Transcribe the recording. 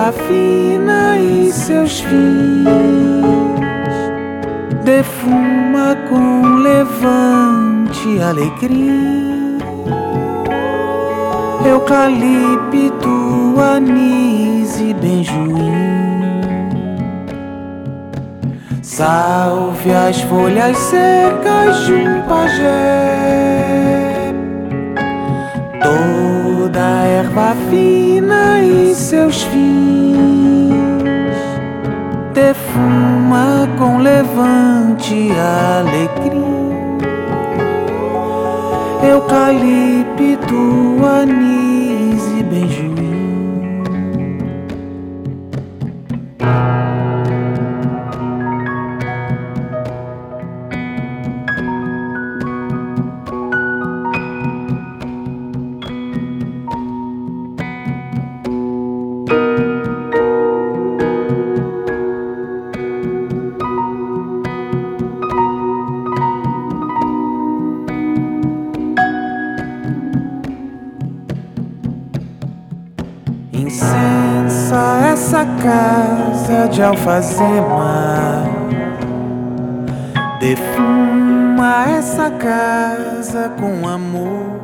erva fina e seus fins, defuma com levante alecrim, eucalipto, anis e benjoim. Salve as folhas secas de um pajé, toda erva fina e seus fins, defuma com levante alecrim, eucalipto, anis e benjoim. Incensa essa casa de alfazema, defuma essa casa com amor.